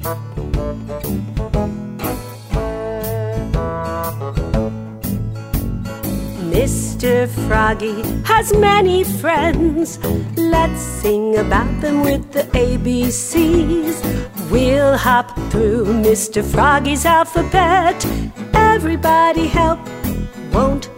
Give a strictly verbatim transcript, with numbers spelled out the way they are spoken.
Mister Froggy has many friends. Let's sing about them with the A B Cs. We'll hop through Mister Froggy's alphabet. Everybody help, won't